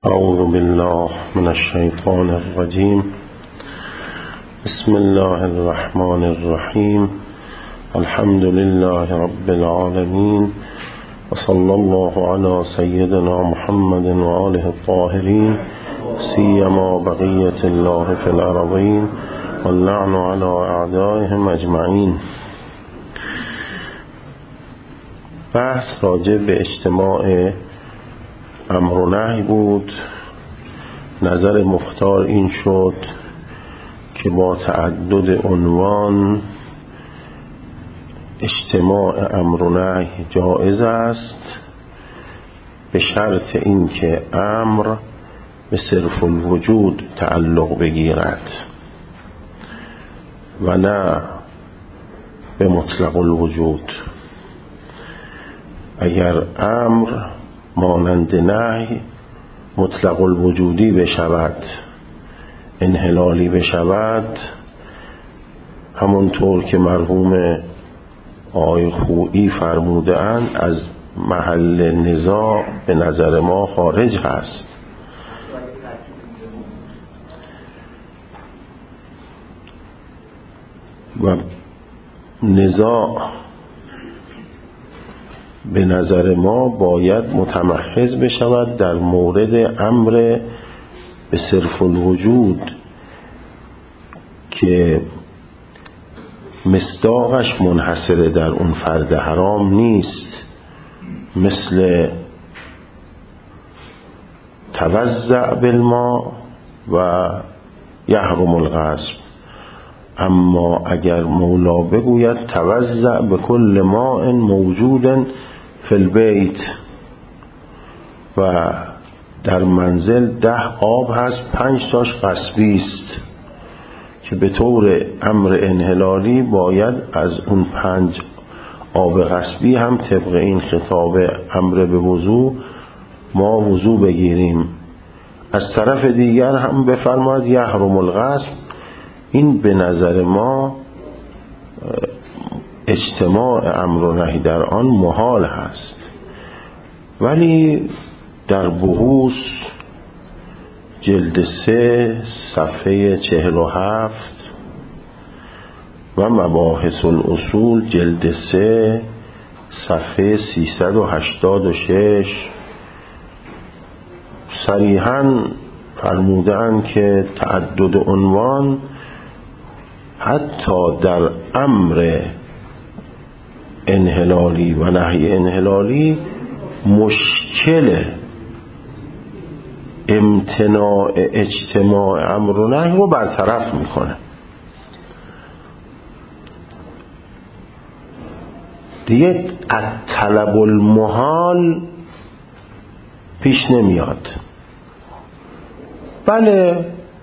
أعوذ بالله من الشيطان الرجيم. بسم الله الرحمن الرحيم. الحمد لله رب العالمين، وصلى الله على سيدنا محمد وآله الطاهرين، سيما بقية الله في الأرضين، واللعن على أعدائهم أجمعين. بحث راجع به اجتماع امر و نهی بود. نظر مختار این شد که با تعدد عنوان اجتماع امر و نهی جائز است، به شرط اینکه امر به صرف الوجود تعلق بگیرد و نه به مطلق الوجود. اگر امر مانند نهی مطلق الوجودی بشود، انحلالی بشود، همونطور که مرحوم آقای خویی فرموده اند، از محل نزاع به نظر ما خارج هست. و نزاع به نظر ما باید متمحض بشود در مورد امر به صرف الوجود که مصداقش منحصر در اون فرد حرام نیست، مثل توزع بالماء و یحرم الغصب. اما اگر مولا بگوید توزع به کل ماء موجود فی البیت و در منزل 10 آب هست، 5 تاش غصبی است، که به طور امر انحلالی باید از اون 5 آب غصبی هم طبق این خطاب امر به وضو ما وضو بگیریم. از طرف دیگر هم بفرماید یحرم الغصب. این به نظر ما اجتماع امر و نهی در آن محال هست. ولی در بحوث جلد 3 صفحه 47 و مباحث الاصول جلد 3 صفحه 386 صریحاً فرمودند که تعدد عنوان حتی در امر انحلالی و نهی انحلالی مشکل امتناع اجتماع امر و نهی رو برطرف میکنه. دیگه طلب المحال پیش نمیاد. بله،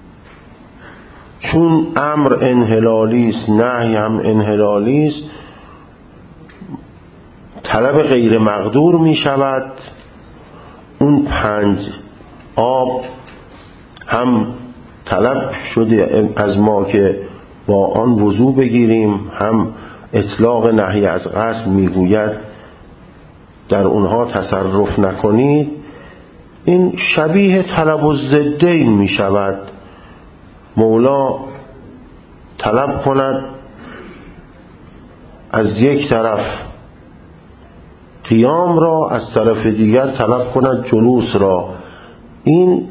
چون امر انحلالی است، نهی هم انحلالی است، طلب غیر مقدور می شود. اون 5 آب هم طلب شده از ما که با آن وضو بگیریم، هم اطلاق نهی از غصب می گوید در اونها تصرف نکنید. این شبیه طلب الضدین می شود. مولا طلب کند از یک طرف قیام را، از طرف دیگر طلب کند جلوس را. این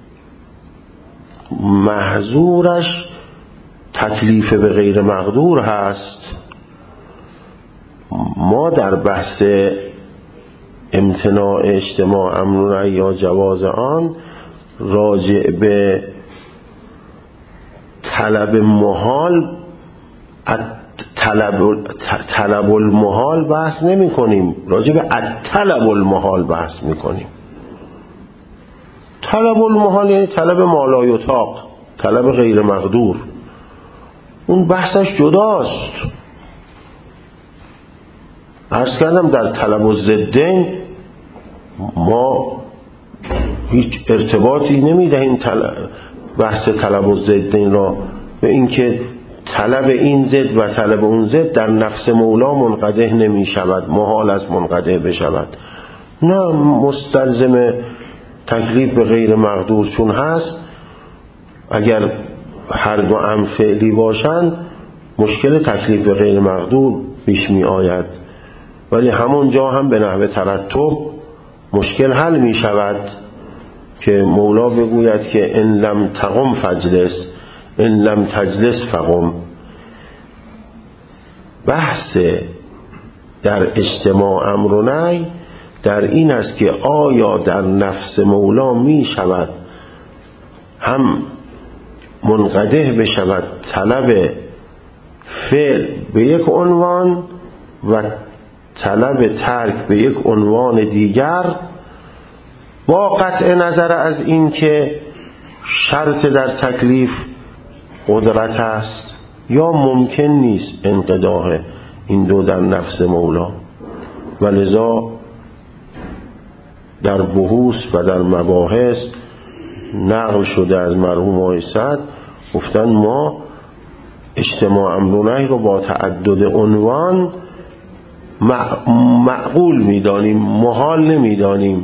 محظورش تکلیف به غیر مقدور هست. ما در بحث امتناع اجتماع امر یا جواز آن راجع به طلب محال طلب المحال بحث نمی کنیم، راجع به طلب المحال بحث می کنیم. طلب المحال یعنی طلب مالایطاق، طلب غیر مقدور. اون بحثش جداست. عرض کردم در طلب الضدین ما هیچ ارتباطی نمی دهیم بحث طلب الضدین را به اینکه طلب این ضد و طلب اون ضد در نفس مولا منقطع نمی شود، محال است منقطع بشود. نه، مستلزم تکلیف به غیر مقدور چون هست، اگر هر دو امر فعلی باشند مشکل تکلیف به غیر مقدور پیش می آید، ولی همون جا هم به نحو ترتب مشکل حل می شود که مولا بگوید که ان لم تقم فاجلس ان لم تجلس فقم. بحث در اجتماع امر و نهی در این است که آیا در نفس مولا می شود هم منقده بشود طلب فعل به یک عنوان و طلب ترک به یک عنوان دیگر، با قطع نظر از این که شرط در تکلیف قدرت است یا ممکن نیست انقضاء این دو در نفس مولا. ولذا در بحوث و در مباحث نقل شده از مرحوم آقای سعد، گفتن ما اجتماع امر و نهی رو با تعدد عنوان معقول میدانیم، محال نمیدانیم.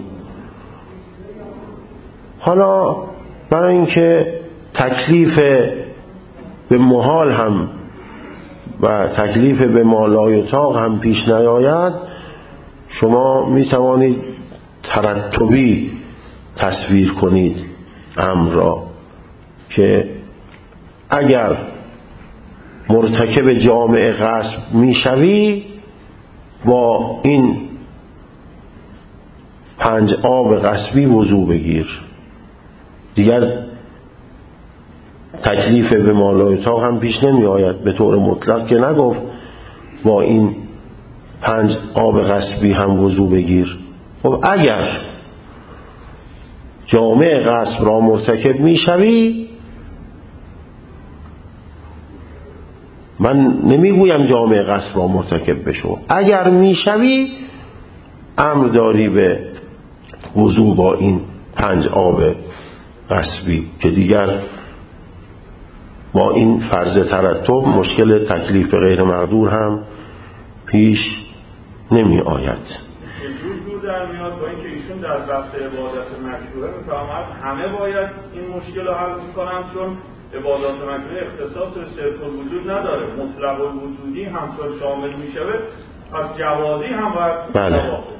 حالا برای اینکه تکلیف به محال هم و تکلیف به ما لا یطاق هم پیش نیاید، شما می توانید ترتبی تصویر کنید امر را که اگر مرتکب جامع غصب می شوی با این 5 آب غصبی وضو بگیر، دیگر تکلیف به ما لا یطاق هم پیش نمی آید. به طور مطلق که نگفت با این 5 آب غصبی هم وضو بگیر. خب اگر جامع غصب را مرتکب می شوی، من نمی گویم جامع غصب را مرتکب بشو، اگر می شوی امر داری به وضو با این 5 آب غصبی که دیگر با این فرض ترتب مشکل تکلیف غیر مقدور هم پیش نمی آید. جور در میاد با اینکه ایشون در بحث عبادت مکروه میفهمد همه باید این مشکل رو حل میکنن، چون عبادات مکروه اختصاص به صرف الوجود نداره، مطلق الوجودی همطور شامل میشوه، پس جوازی هم باید. بله.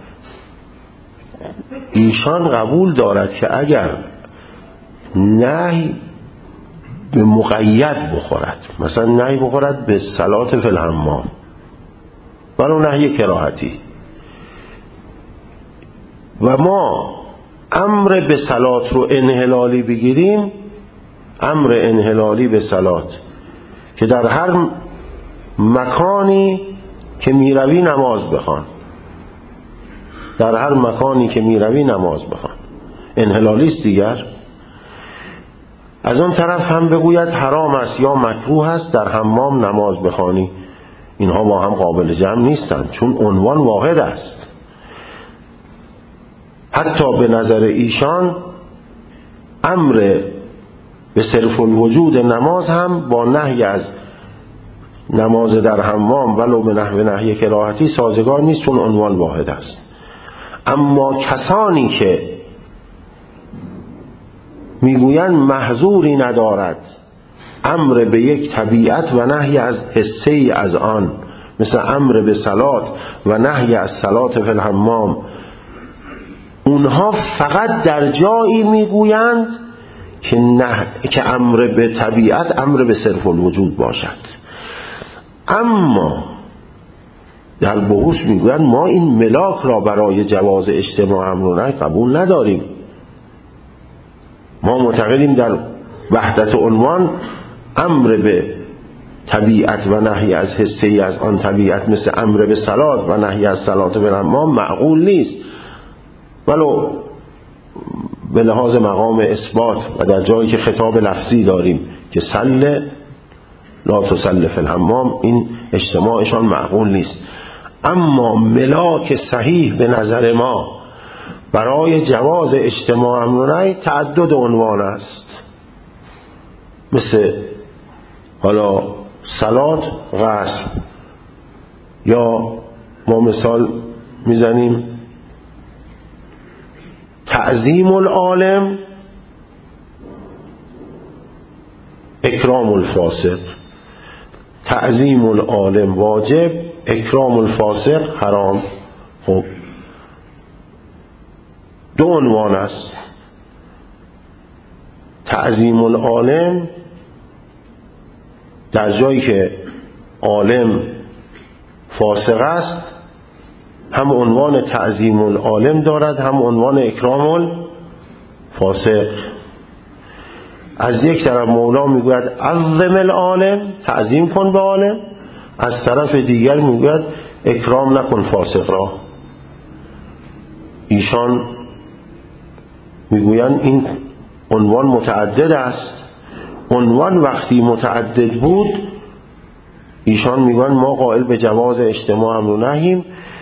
ایشان قبول دارد که اگر نهی به مقید بخورد، مثلا نهی بخورد به صلات فی الحمام ولو نهی کراهتی، و ما امر به صلات رو انحلالی بگیریم، امر انحلالی به صلات که در هر مکانی که میروی نماز بخوان، در هر مکانی که میروی نماز بخوان، انحلالی است دیگر. از اون طرف هم بگوید حرام است یا مکروه است در حمام نماز بخوانی، اینها با هم قابل جمع نیستند، چون عنوان واحد است. حتی به نظر ایشان امر به صرف الوجود نماز هم با نهی از نماز در حمام ولو به نحو نهی کراهتی سازگار نیست، چون عنوان واحد است. اما کسانی که میگویند محظوری ندارد امر به یک طبیعت و نهی از حسه‌ای از آن، مثل امر به صلات و نهی از صلات فی الحمام، اونها فقط در جایی میگویند که امر به طبیعت امر به صرف الوجود باشد. اما در بحوث میگویند ما این ملاک را برای جواز اجتماع امر و نهی قبول نداریم. ما معتقدیم در وحدت عنوان امر به طبیعت و نهی از حسه‌ای از آن طبیعت، مثل امر به صلات و نهی از صلات به الحمام، معقول نیست، ولو به لحاظ مقام اثبات و در جایی که خطاب لفظی داریم که صل لا تصل فی الحمام، این اجتماعشان معقول نیست. اما ملاک صحیح به نظر ما برای جواز اجتماع امر و نهی تعدد عنوان است، مثل حالا صلات غصب، یا ما مثال میزنیم تعظیم العالم، اکرام الفاسق. تعظیم العالم واجب، اکرام الفاسق حرام. خب دو عنوان است. تعظیم العالم در جایی که عالم فاسق است هم عنوان تعظیم العالم دارد، هم عنوان اکرام الفاسق. از یک طرف مولا میگوید عظم العالم، تعظیم کن به عالم، از طرف دیگر میگوید اکرام نکن فاسق را. ایشان میگویند این عنوان متعدد است. عنوان وقتی متعدد بود ایشان میگویند ما قائل به جواز اجتماع امر و نهیم،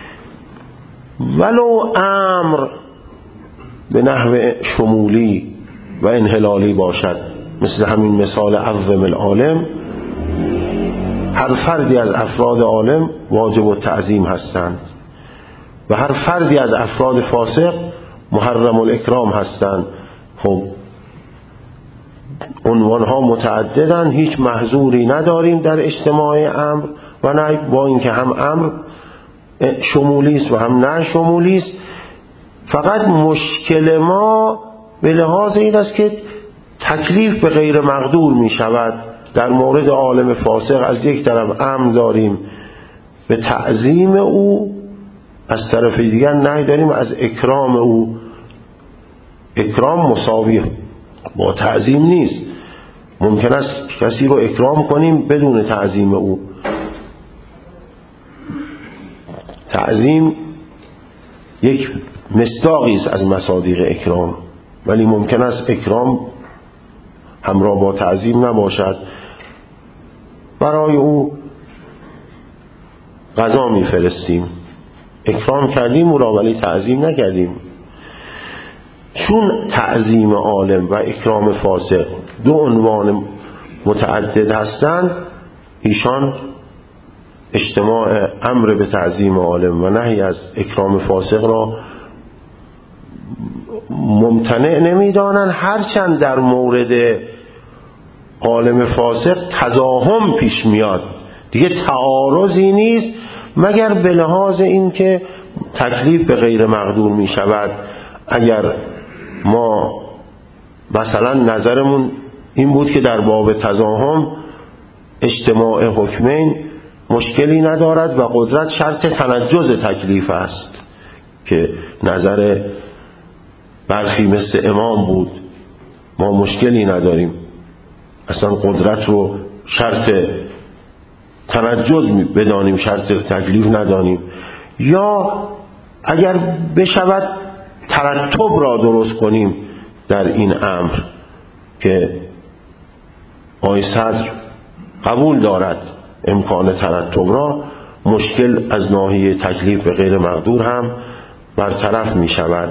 ولو امر به نحو شمولی و انحلالی باشد، مثل همین مثال عظم العالم. هر فردی از افراد عالم واجب التعظیم هستند و هر فردی از افراد فاسق محرم الاکرام هستند. خب عنوانها متعددند، هیچ محظوری نداریم در اجتماع امر و نهی، با اینکه هم امر شمولی است و هم نه شمولی است. فقط مشکل ما به لحاظ این است که تکلیف به غیر مقدور می شود. در مورد عالم فاسق از یک طرف امر داریم به تعظیم او، از طرف دیگر نهی داریم از اکرام او. اکرام مساوی با تعظیم نیست. ممکن است کسی رو اکرام کنیم بدون تعظیم او. تعظیم یک مصداقی است از مصادیق اکرام، ولی ممکن است اکرام همراه با تعظیم نباشد. برای او غذا میفرستیم، اکرام کردیم او را ولی تعظیم نکردیم. چون تعظیم عالم و اکرام فاسق دو عنوان متعدد هستند، ایشان اجتماع امر به تعظیم عالم و نهی از اکرام فاسق را ممتنع نمی‌دانند، هرچند در مورد عالم فاسق تزاحم پیش میاد، دیگه تعارضی نیست مگر به لحاظ این که تکلیف به غیر مقدور می شود. اگر ما مثلا نظرمون این بود که در باب تزاحم اجتماع حکمین مشکلی ندارد و قدرت شرط تنجز تکلیف است، که نظر برخی مثل امام بود، ما مشکلی نداریم، اصلا قدرت رو شرط تنجز بدانیم، شرط تکلیف ندانیم. یا اگر بشود ترتب را درست کنیم در این امر که آقای صدر قبول دارد امکان ترتب را، مشکل از ناحیه تکلیف به غیر مقدور هم برطرف می شود.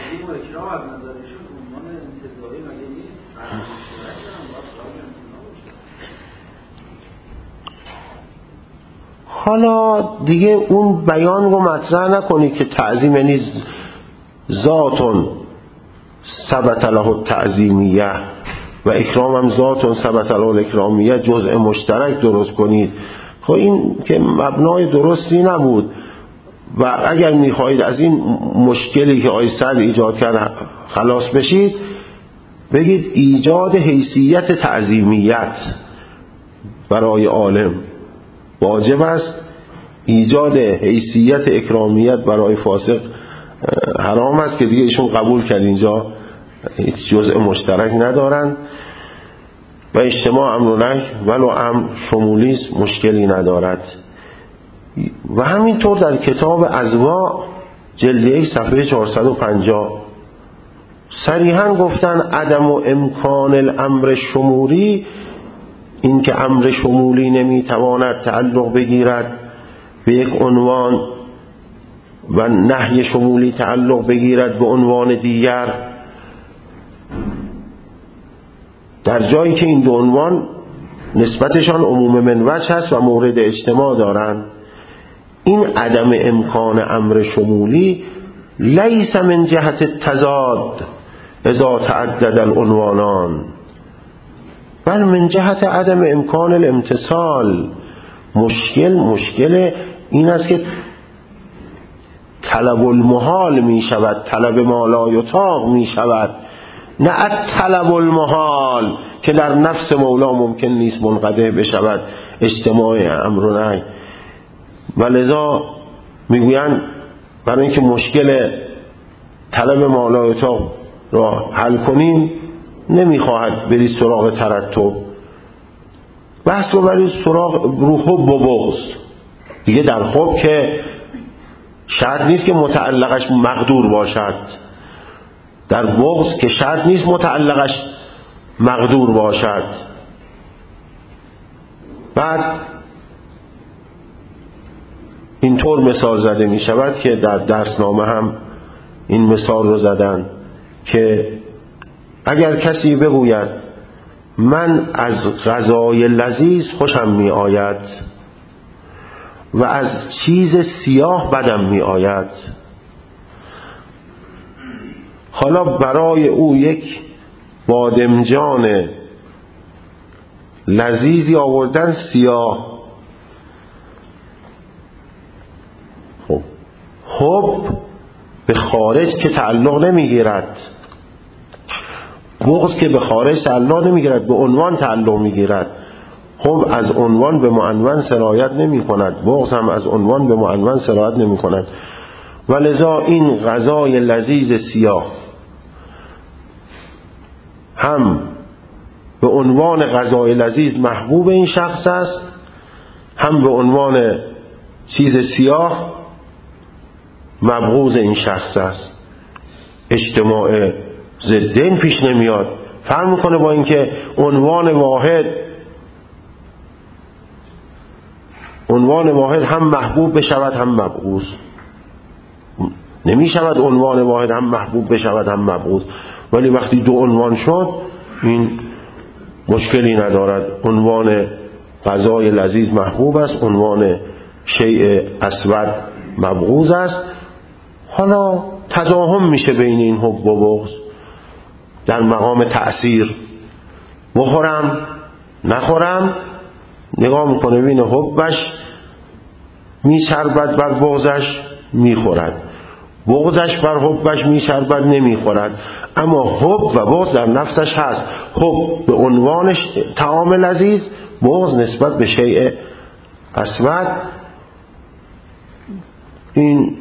حالا دیگه اون بیان رو مطرح نکنی که تعظیم یعنی ذاتون ثبت له التعظیمیه و اکرام هم ذاتون ثبت له الاکرامیه، جزء مشترک درست کنید. خب این که مبنای درستی نبود و اگر میخواهید از این مشکلی که آقای صدر ایجاد کرد خلاص بشید، بگید ایجاد حیثیت تعظیمیت برای عالم واجب است، ایجاد حیثیت اکرامیت برای فاسق حرام است، که دیگه ایشون قبول کرد اینجا هیچ جزء مشترک ندارن و اجتماع امر و نهی ولو امر شمولی است، مشکلی ندارد. و همینطور در کتاب اضواء جلد 1 صفحه 450 صریحا گفتن عدم و امکان الامر شمولی، این که امر شمولی نمیتواند تعلق بگیرد به یک عنوان و نهی شمولی تعلق بگیرد به عنوان دیگر، در جایی که این دو عنوان نسبتشان عموم من وجه هست و مورد اجتماع دارند. این عدم امکان امر شمولی لیس من جهت التضاد اذا تعدد العنوانان بل من جهت عدم امکان الامتصال. مشکل این است که طلب المحال می شود، طلب ما لا یطاق می شود، نه طلب المحال که در نفس مولا ممکن نیست منقطع بشود اجتماع امر و نهی. ولذا میگویند برای اینکه مشکل طلب ما لا یطاق را حل کنیم نمیخواهد برید سراغ ترتب، بحث رو برید سراغ رو حب و بغض. دیگه در حب که شرط نیست که متعلقش مقدور باشد، در بغض که شرط نیست متعلقش مقدور باشد. بعد اینطور مثال زده می شود که در درسنامه هم این مثال رو زدن که اگر کسی بگوید من از غذای لذیذ خوشم می آید و از چیز سیاه بدم می آید، حالا برای او یک بادمجان لذیذی آوردن سیاه، خب حب به خارج که تعلق نمیگیرد، بغض که به خارج تعلق نمیگیرد، به عنوان تعلق میگیرد. خب از عنوان به معنون سرایت نمی کند، بغض هم از عنوان به معنون سرایت نمی کند. ولذا این غذای لذیذ سیاه هم به عنوان غذای لذیذ محبوب این شخص است، هم به عنوان چیز سیاه مبغوض این شخص است. اجتماع ضدین پیش نمیاد. فرق میکنه با اینکه عنوان واحد هم محبوب بشود هم مبغوض. نمی شود عنوان واحد هم محبوب بشود هم مبغوض، ولی وقتی دو عنوان شد این مشکلی ندارد. عنوان غذای لذیذ محبوب است، عنوان شیء اسود مبغوض است. حالا تضاهم میشه بین این حب و بغض در مقام تأثیر. بخورم نخورم نگاه میکنه بین حبش میچربد بر بغضش میخورد، بغضش بر حبش میچربد نمیخورد. اما حب و بغض در نفسش هست. حب به عنوانش طعام لذیذ، بغض نسبت به شیء اسود. این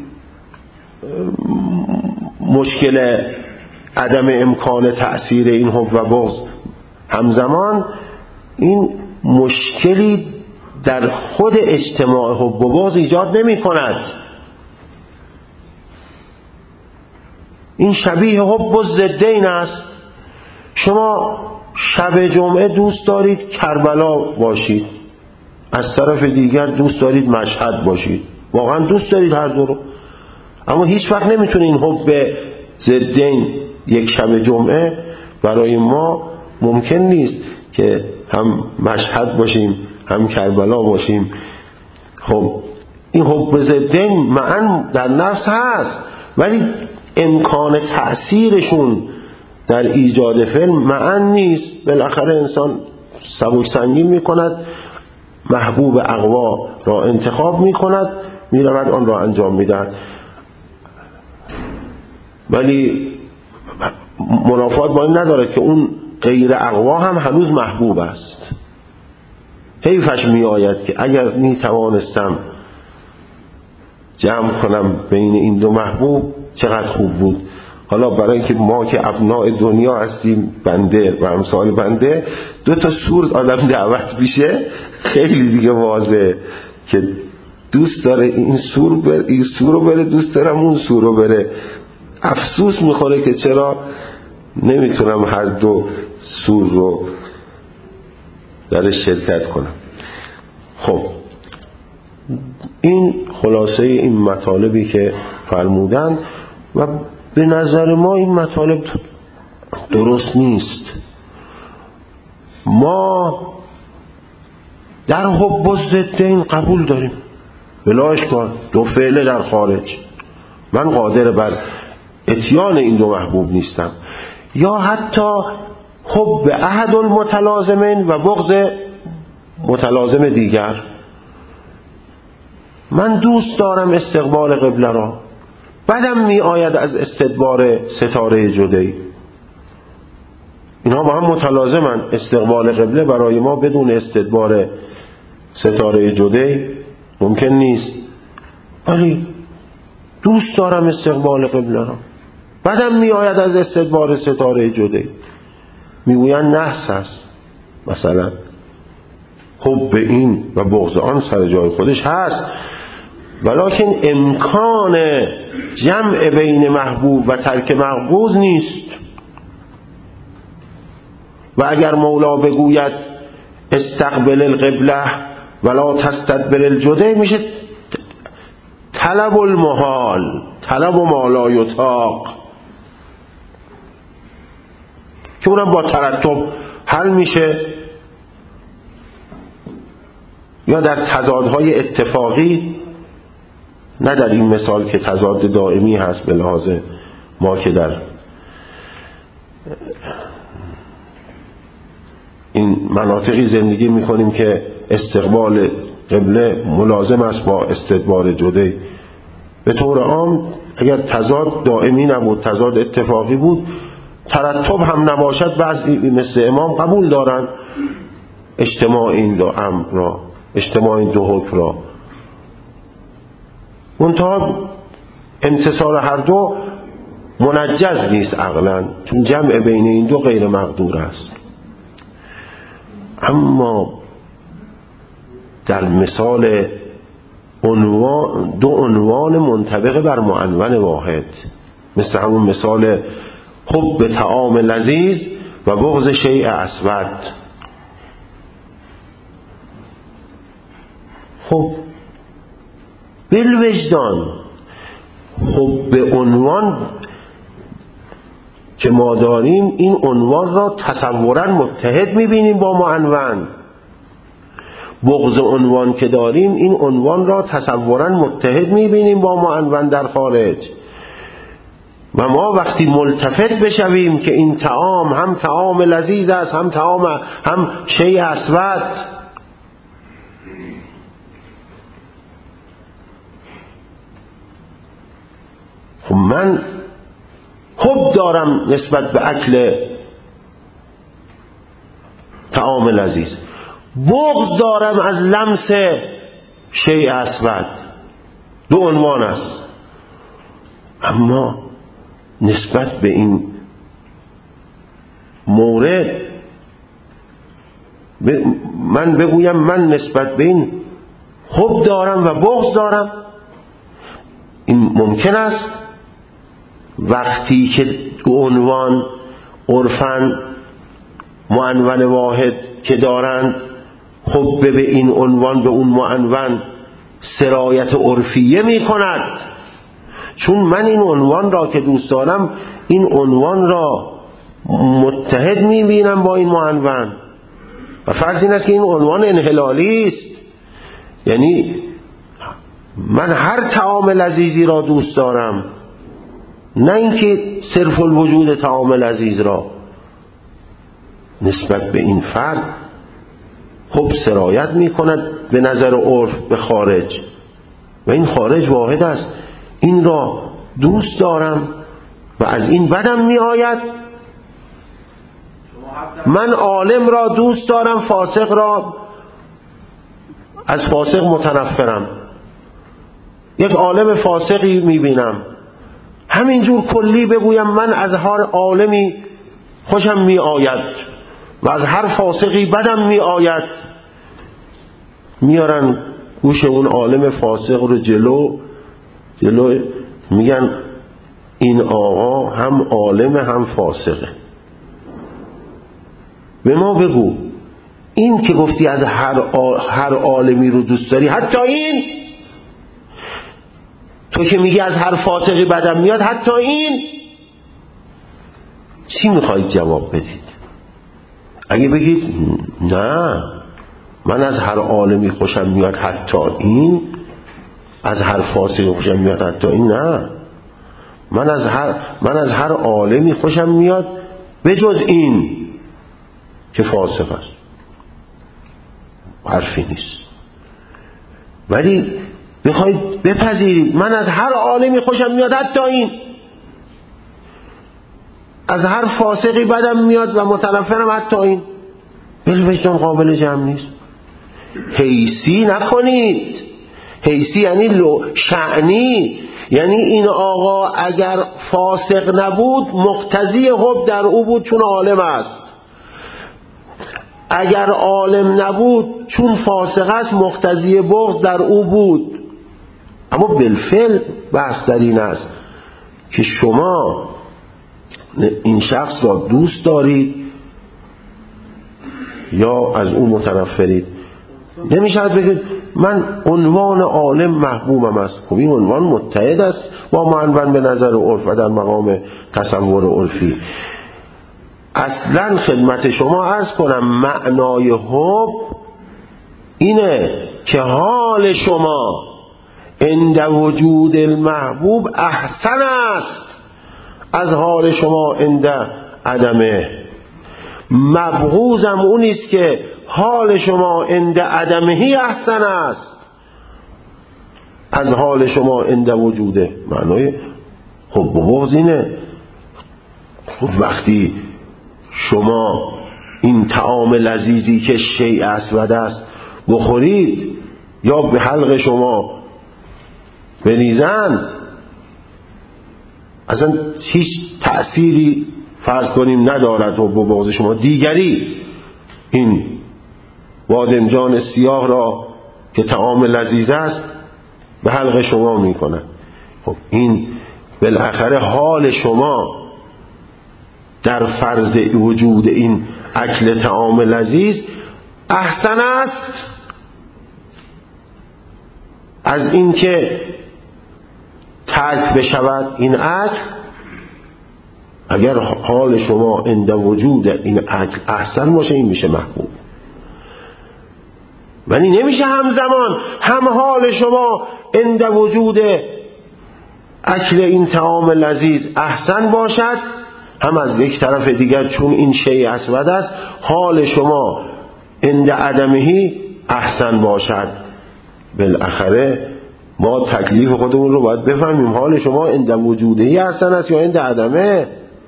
مشکل عدم امکان تأثیر این حب و بغض همزمان، این مشکلی در خود اجتماع حب و بغض ایجاد نمی کند. این شبیه حب و ضدین است. شما شب جمعه دوست دارید کربلا باشید، از طرف دیگر دوست دارید مشهد باشید، واقعا دوست دارید هر دو رو، اما هیچ وقت نمیتونه این حب ضدین یک شب جمعه برای ما ممکن نیست که هم مشهد باشیم هم کربلا باشیم. خب این حب ضدین معاً در نفس هست، ولی امکان تأثیرشون در ایجاد فعل معاً نیست. بالاخره انسان سبک سنگین میکند، محبوب اقوا را انتخاب میکند، میرود آن را انجام میدهد. ولی منافات با این ندارد که اون غیر اقوا هم هنوز محبوب است. حیفش می آید که اگر می توانستم جمع کنم بین این دو محبوب چقدر خوب بود. حالا برای اینکه ما که ابناء دنیا هستیم، بنده و امثال بنده، دو تا سور آدم دعوت میشه، خیلی دیگه واضحه که دوست داره این سور رو بره، دوست دارم اون سور رو بره. افسوس میخوره که چرا نمیتونم هر دو سور رو درش شرکت کنم. خب این خلاصه این مطالبی که فرمودن و به نظر ما این مطالب درست نیست. ما در حب و ضدین قبول داریم، بلا اشکال، دو فعل در خارج من قادر بر اتیان این دو محبوب نیستم. یا حتی حب احد المتلازمین و بغض متلازم دیگر. من دوست دارم استقبال قبله را، بدم می آید از استدبار ستاره جدی. اینها با هم متلازمن. استقبال قبله برای ما بدون استدبار ستاره جدی ممکن نیست، ولی دوست دارم استقبال قبله را، بدم می آید از استدبار ستاره جدی. میگویند نحس است. مثلا حب این و بغض آن سر جای خودش هست، ولکن امکان جمع بین محبوب و ترک مقبوض نیست. و اگر مولا بگوید استقبل القبله ولا تستدبر الجده، میشه طلب المحال، طلب ما لا یطاق، که اونم با ترتب حل میشه. یا در تضادهای اتفاقی، نه در این مثال که تضاد دائمی هست به لحاظ ما که در این مناطقی زندگی میکنیم که استقبال قبله ملازم است با استدبار جده. به طور عام اگر تضاد دائمی نبود، تضاد اتفاقی بود، ترتب هم نباشد، بعضی مثل امام قبول دارن اجتماع این دو امر را، اجتماع این دو حکم را. منتها انتصار هر دو منجز نیست عقلا، چون جمع بین این دو غیر مقدور است. اما در مثال دو عنوان منطبق بر معنون واحد، مثل همون مثال حب طعام لذیذ و بغض شیء اسود، خب بالوجدان حب عنوان که ما داریم، این عنوان را تصورا متحد میبینیم با معنون. بغض عنوان که داریم، این عنوان را تصورا متحد میبینیم با معنون در خارج. و ما وقتی ملتفت بشویم که این طعام هم طعام لذیذ است، هم شیء اسود، خب من حب دارم نسبت به اکل طعام لذیذ، بغض دارم از لمس شیء اسود. دو عنوان است. اما نسبت به این مورد من بگویم من نسبت به این حب دارم و بغض دارم، این ممکن است وقتی که دو عنوان عرفاً معنون واحد که دارند، حب به این عنوان به اون معنون سرایت عرفیه می کند. چون من این عنوان را که دوست دارم، این عنوان را متحد می بینم با این معنون. و فرض این است که این عنوان انحلالی است، یعنی من هر طعام لذیذی را دوست دارم، نه اینکه صرف الوجود طعام لذیذ را. نسبت به این فرد خب سرایت می کند به نظر عرف به خارج، و این خارج واحد است. این را دوست دارم و از این بدم می آید. من عالم را دوست دارم، فاسق را از فاسق متنفرم. یک عالم فاسقی می بینم، همینجور کلی بگویم من از هر عالمی خوشم می آید و از هر فاسقی بدم می آید. میارن گوش اون عالم فاسق رو جلو میگن این آقا هم عالم هم فاسقه. به ما بگو این که گفتی از هر عالمی رو دوست داری، حتی این تو که میگی از هر فاسقی بدم میاد، حتی این چی میخواید جواب بدید؟ اگه بگید نه من از هر عالمی خوشم میاد حتی این، از هر فاسقی خوشم میاد حتی این، نه، من از هر عالمی خوشم میاد به جز این که فاسق است. حرفی نیست. ولی بخواید بپذیرید من از هر عالمی خوشم میاد حتی این، از هر فاسقی بدم میاد و متنفرم حتی این، بالوجدان قابل جمع نیست. حیثی نکنید. حیثی یعنی شأنی، یعنی این آقا اگر فاسق نبود مقتضی حب در او بود چون عالم است، اگر عالم نبود چون فاسق است مقتضی بغض در او بود. اما بالفعل بحث در این است که شما این شخص را دوست دارید یا از او متنفرید. نمیشه بگید من عنوان عالم محبوبم است. خب این عنوان متحد است با معنون به نظر عرف و در مقام تصور عرفی. اصلا خدمت شما عرض کنم معنای حب اینه که حال شما عند وجود المحبوب احسن است از حال شما عند عدمه. مبغوضم اون است که حال شما عند عدمهی احسن است از حال شما عند وجوده. معنای حب و بغض اینه. خب وقتی شما این طعام لذیذی که شیء اسود است بخورید یا به حلق شما بریزن، اصلا هیچ تأثیری فرض کنیم ندارد و با بغض شما. دیگری این بادمجان سیاه را که طعام لذیذ است به حلق شما میکنه. خب این بالاخره حال شما در فرض وجود این اکل طعام لذیذ احسن است از این که ترک بشود این اکل. اگر حال شما عند وجود این اکل احسن باشه این میشه محبوب. ولی نمیشه همزمان هم حال شما عند وجود اکل این طعام لذیذ احسن باشد، هم از یک طرف دیگر چون این شیء اسود است حال شما عند عدمهی احسن باشد. بالاخره ما تکلیف خودمون رو باید بفهمیم. حال شما عند وجودهی احسن است یا عند عدمه؟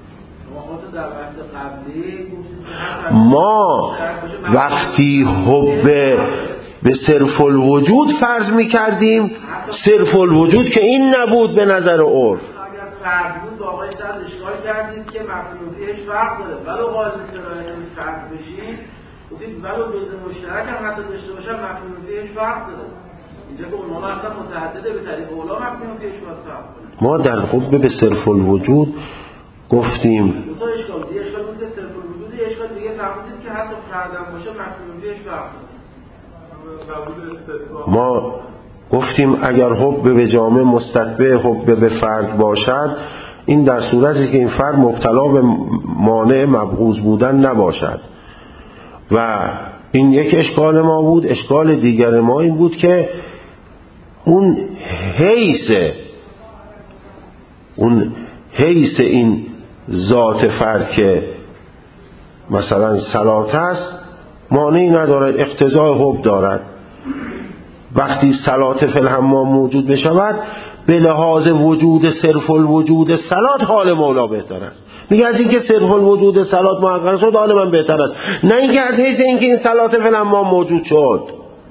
ما وقتی حب به صرف الوجود فرض می‌کردیم، صرف الوجود که این نبود به نظر عرف. فرد بود با آقای صد اشکال کردید که مفهومیش فرق داره، ولو قاضی سرایت فرد بشین گفتید ولو جز مشترک هم حتی داشته باشن مفهومیش فرق داره. اینجا که اونها اصلا متعدده به طریق اولا مفهومیش فرق کنه. ما در حب به صرف الوجود گفتیم دو تا اشکال دیگه، اشکال بود که صرف الوجود، اشکال دیگه فرمودید که حتی فرد هم باشه مفهومیش فرق داره. ما گفتیم اگر حب به جامع مستتبع حب به فرد باشد، این در صورتی که این فرد مبتلا به مانع مبغوض بودن نباشد. و این یک اشکال ما بود. اشکال دیگر ما این بود که اون حیث این ذات فرد که مثلا صلات است مانعی ندارد، اقتضای حب دارد. وقتی صلات فی الحمام موجود بشود به لحاظ وجود صرف الوجود صلات حال مولا بهتر است. میگه از اینکه صرف الوجود صلات محقق شد حال من بهتر است، نه اینکه از حیث اینکه این صلات فی الحمام موجود شد.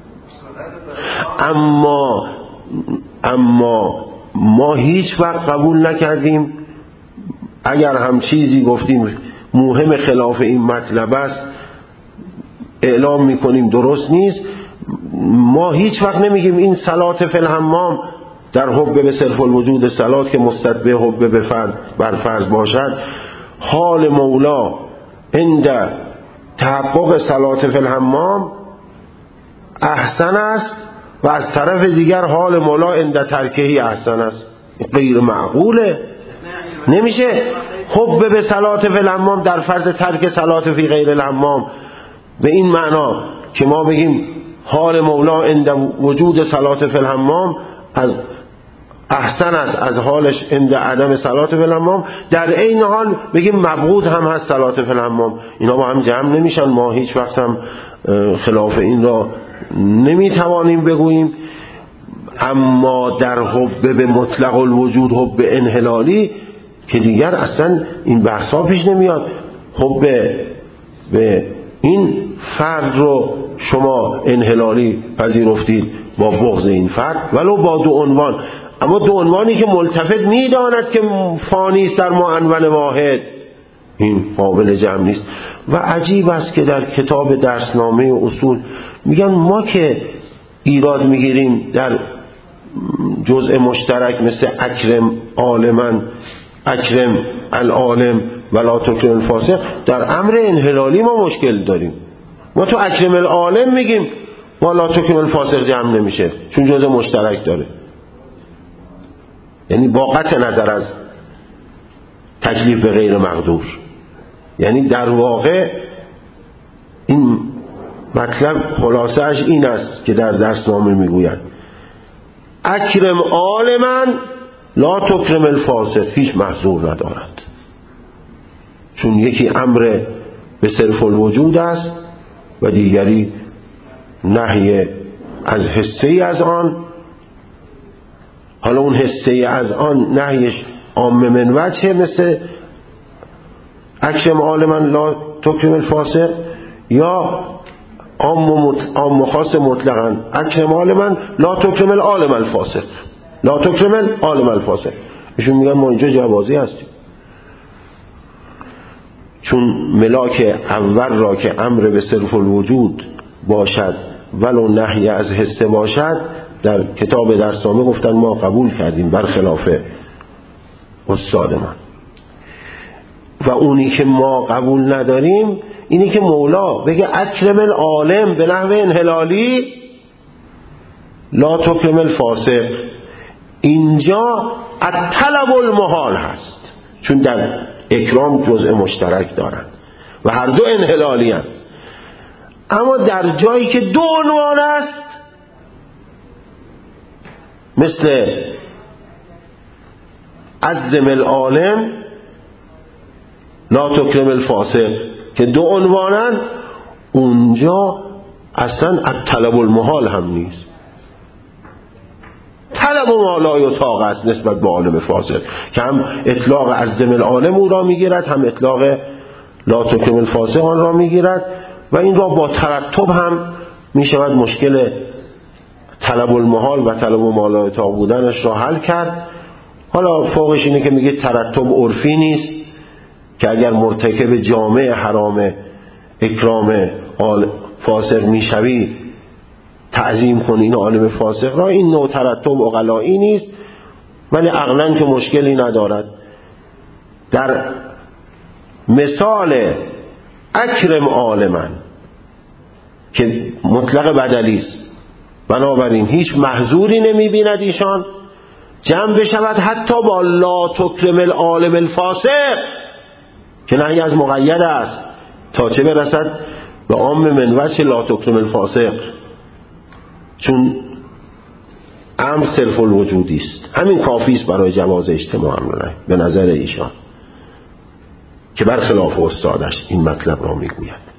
اما ما هیچ وقت قبول نکردیم اگر هم چیزی گفتیم مهم خلاف این مطلب است اعلام میکنیم درست نیست. ما هیچ وقت نمیگیم این صلات فی الحمام در حب به صرف الوجود صلات که مستتبع حب به فرد بر فرض باشد حال مولا عند تحقق صلات فی الحمام احسن است و از طرف دیگر حال مولا عند ترکهی احسن است. غیر معقوله. نمیشه حب به صلات فی الحمام در فرض ترک صلات فی غیر الحمام به این معنا که ما بگیم حال مولا عند وجود صلات فی الحمام احسن است از حالش عند عدم صلات فی الحمام، در عین حال بگیم مبغوض هم هست صلات فی الحمام. اینا با هم جمع نمیشن. ما هیچ وقت هم خلاف این را نمیتوانیم بگوییم. اما در حب به مطلق الوجود، حب انحلالی که دیگر اصلا این بحثا پیش نمیاد. حب به این فرد رو شما انحلالی پذیرفتید با بغض این فرد، ولو با دو عنوان. اما دو عنوانی که ملتفت میداند که فانی است در معنون واحد، این قابل جمع نیست. و عجیب است که در کتاب درسنامه اصول میگن ما که ایراد میگیریم در جزء مشترک مثل اکرم عالما، اکرم العالم ولا تکرم الفاسق، در امر انحلالی ما مشکل داریم. ما تو اکرم العالم میگیم ولا تکرم الفاسق جمع نمیشه چون جزء مشترک داره. یعنی با قطع نظر از تکلیف به غیر مقدور. یعنی در واقع این مطلب خلاصه‌اش این است که در درسنامه میگوید اکرم عالما لا تکرم الفاسق، هیچ محظور ندارد، چون یکی امر به صرف الوجود است و دیگری نهی از حصه‌ای از آن. حالا اون حصه‌ای از آن نهیش عام من وجه مثل اکرم عالما لا تکرم الفاسق، یا عام و خاص مطلقاً اکرم عالما لا تکرم العالم الفاسق، لا تکرم العالم الفاسق. ایشون میگن ما اینجا جوازی هستیم، چون ملاک اول را که امر به صرف الوجود باشد ولو نهی از حصه باشد، در کتاب درسنامه گفتن ما قبول کردیم برخلاف استاد من. و اونی که ما قبول نداریم اینی که مولا بگه اکرم العالم به نحو انحلالی لا تکرم الفاسق. اینجا الطلب المحال هست، چون در اکرام جزء مشترک دارند و هر دو انحلالی هستند. اما در جایی که دو عنوان است مثل عزم العالم لا تکرم الفاسق که دو عنوانن، اونجا اصلا الطلب المحال هم نیست. طلب و ما لا یطاق است نسبت به عالم فاسق که هم اطلاق عزم العالم او را میگیرد، هم اطلاق لا تکرم الفاسق آن را میگیرد. و این را با ترتب هم میشود مشکل طلب المحال و طلب و ما لا یطاق بودنش را حل کرد. حالا فوقش اینه که میگه ترتب عرفی نیست که اگر مرتکب جامع حرام اکرام فاسق میشوی تعظیم کنی این عالم فاسق را. این نوع ترتب عقلایی نیست، ولی عقلاً که مشکلی ندارد. در مثال اکرم عالما که مطلق بدلی است، بنابراین هیچ محظوری نمی‌بیند ایشان، جمع بشود حتی با لا تکرم العالم الفاسق که نهی از مقید است تا چه برسد به عام من وجه لا تکرم الفاسق، چون امر صرف الوجودی است. همین کافی است برای جواز اجتماع امر به نظر ایشان که برخلاف استادش این مطلب را میگوید.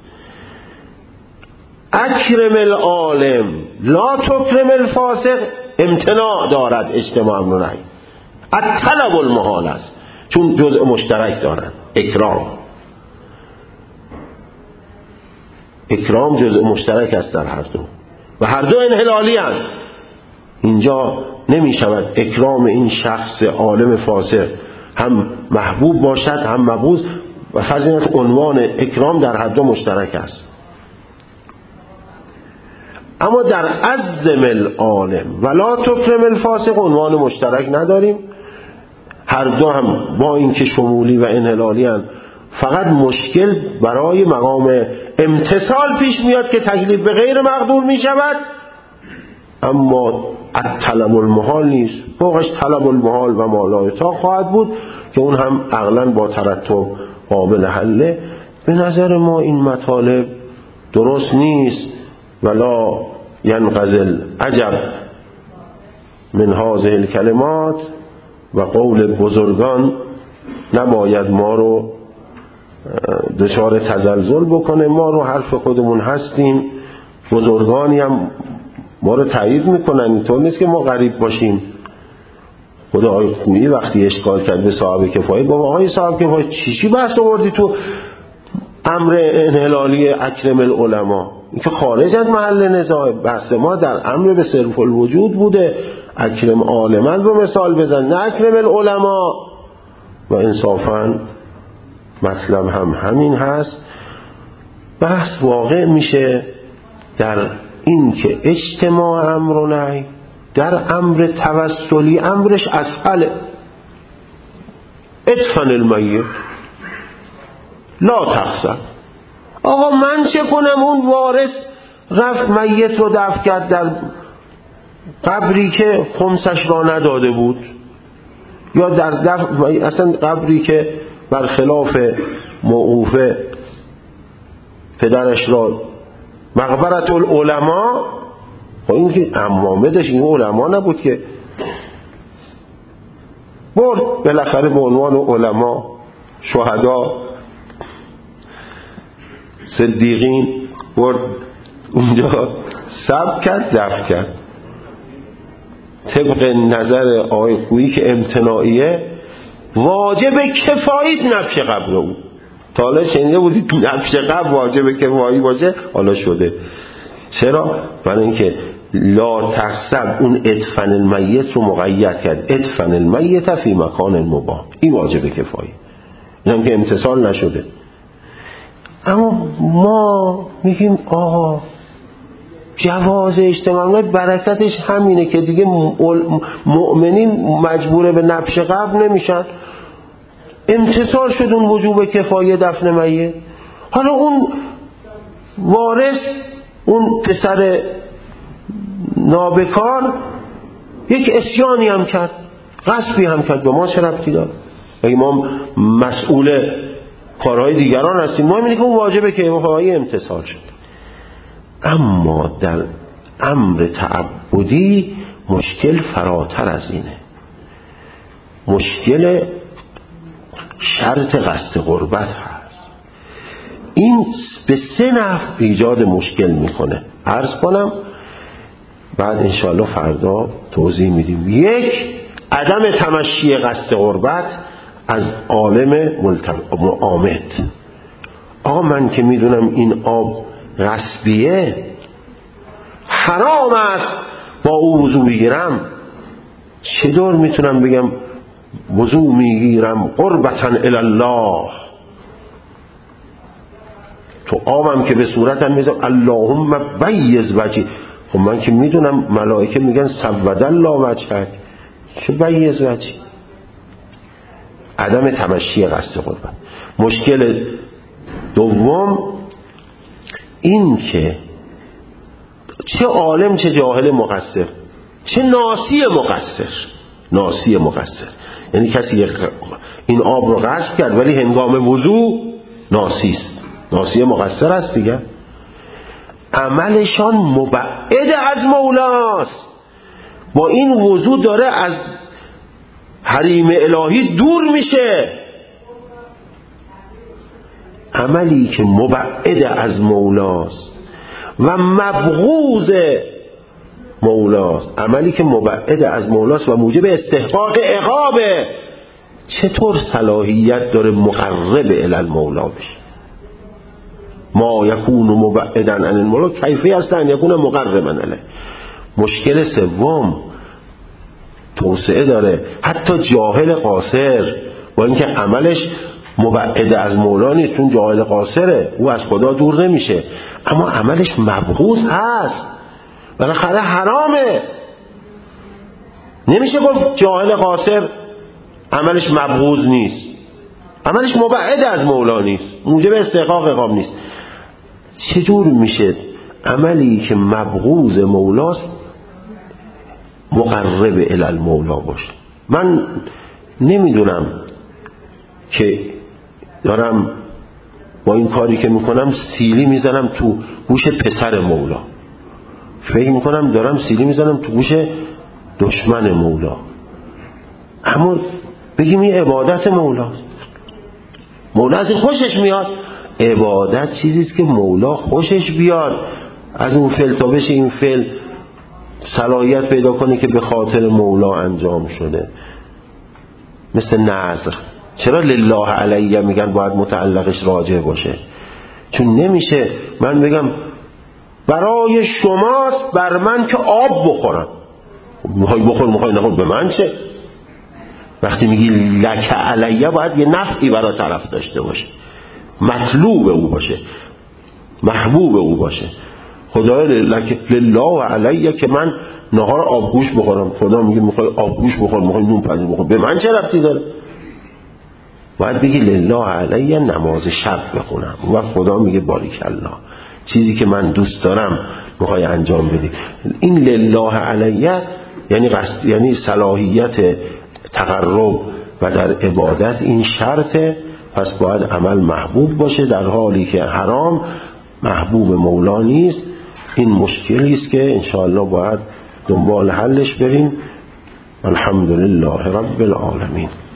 اکرم العالم لا تکرم الفاسق امتناع دارد اجتماع امر نهی، الطلب المحال است چون جزء مشترک دارد. اکرام جزء مشترک است در هر دو و هر دو انحلالی هست. اینجا نمی شود اکرام این شخص عالم فاسق هم محبوب باشد هم مبغوض، و فضیلت عنوان اکرام در هر دو مشترک است. اما در عزم العالم ولا تکرم الفاسق عنوان مشترک نداریم. هر دو هم با اینکه شمولی و انحلالی هستند، فقط مشکل برای مقام امتثال پیش میاد که تکلیف به غیر مقدور می شود، اما الطلب المحال نیست. فوقش طلب المحال و ما لا یطاق خواهد بود که اون هم عقلاً با ترتب قابل حله. به نظر ما این مطالب درست نیست. ولا ینقضی العجب من هذه الکلمات و قول بزرگان نباید ما رو دچار تزلزل بکنه. ما رو حرف خودمون هستیم، بزرگانی هم ما رو تایید میکنن، اینطور نیست که ما غریب باشیم. خود آقای خویی وقتی اشکال کرد به صاحب کفایه، گفت آقای صاحب کفایه چی بحث آوردی تو امر انحلالی اکرم العلماء؟ این که خارج از محل نزاع. بحث ما در امر به صرف الوجود بوده، اکرم عالما رو مثال بزن، نه اکرم العلماء. و انصافا مطلب هم همین هست. بحث واقع میشه در این که اجتماع امر و نهی در امر توسلی امرش اسهله. ادفن المیت لا تخسر. آقا من چه کنم؟ اون وارث رفت میت رو دفن کرد در قبری که خمسش را نداده بود، یا در اصلا قبری که برخلاف موقوفه پدرش را مقبرت العلماء. خب این که امامدش این علما نبود که برد بالاخره به عنوان علما، شهدا، صدیقین برد اونجا ثبت کرد، دفن کرد. طبق نظر آقای خویی که امتناعیه، واجب کفایی نبش قبر او. تا حالا شنیده بودید نبش قبر واجب کفایی باشه؟ حالا شده. چرا؟ برای اینکه لا تحسب اون ادفن المیت رو مقید کرد، ادفن المیت فی مکان مباح. این واجب کفایی، این هم که امتصال نشده. اما ما میگیم آقا جواز اجتماع برکتش همینه که دیگه مؤمنین مجبور به نبش قبر نمیشن، امتصال شد اون وجوب کفایه دفن میت. حالا اون وارث، اون پسر نابکار یک عصیانی هم کرد، غصبی هم کرد، به ما چه ربطی داره؟ اگه ما مسئول کارهای دیگران هستیم، ما میگیم که اون واجبه که کفایه امتصال شد. اما در امر تعبدی مشکل فراتر از اینه. مشکل شرط قصد قربت هست. این به 3 نحو ایجاد مشکل میکنه. عرض کنم بعد انشاءالله فردا توضیح میدیم. 1 عدم تمشی قصد قربت از عالم عامد. آقا من که میدونم این آب غصبیه، حرام است با او وضو بگیرم، چطور میتونم بگم وضو میگیرم قربتاً الله؟ تو آبم که به صورتم میذارم اللهم بیض وجهی. خب من که میدونم ملائکه میگن سود الله وجهک، چه بیض وجهی؟ عدم تمشی قصد قربت. مشکل دوم این که چه عالم چه جاهل مقصر، چه ناسی مقصر. یعنی کسی این آب رو غصب کرد ولی هنگام وضو ناسی مقصر است دیگه. عملشان مبعد از مولاست، با این وضو داره از حریم الهی دور میشه. عملی که مبعد از مولاست و مبغوض مولاست، عملی که مبعد از مولاست و موجب استحقاق عقابه، چطور صلاحیت داره مقرب الی المولا بشه؟ ما یکون مبعدا عن المولا کیفی است ان یکون مقربا الیه. مشکل سوم توسعه داره. حتی جاهل قاصر با اینکه عملش مبعد از مولا نیست، چون جاهل قاصره، او از خدا دور نمیشه، اما عملش مبغوض هست، بالاخره حرامه. نمیشه گفت جاهل قاصر عملش مبغوض نیست، عملش مبعد از مولا نیست، موجب استحقاق عقاب نیست. چجور میشه عملی که مبغوض مولاست مقرب الی المولا باشه؟ من نمیدونم که دارم با این کاری که میکنم سیلی میزنم تو گوش پسر مولا، فکر میکنم دارم سیلی میزنم تو گوش دشمن مولا. اما بگیم این عبادت مولاست، مولا از این خوشش میاد. عبادت چیزیست که مولا خوشش بیاد از اون فعل تا بشه این فعل صلاحیت پیدا کنه که به خاطر مولا انجام شده. مثل نذر، چرا لله علیه میگن باید متعلقش راجع باشه؟ چون نمیشه من بگم برای شماست بر من که آب بخورم. میخوای بخور میخوای نخور به من چه؟ وقتی میگی لک علیه باید یه نفعی برای طرف داشته باشه، مطلوب او باشه، محبوب او باشه. خدای لله علیه که من نهار آبگوش بخورم، خدا میگه میخوای آبگوش بخور میخوای نون پنیر بخور، به من چه ربطی داره؟ باید بگی لله علیه نماز شب بخونم و خدا میگه باریکالله چیزی که من دوست دارم میخوای انجام بدی. این لله علیه یعنی صلاحیت تقرب و در عبادت این شرطه. پس باید عمل محبوب باشه در حالی که حرام محبوب مولا نیست. این مشکلی است که انشاءالله باید دنبال حلش بریم. الحمدلله رب العالمین.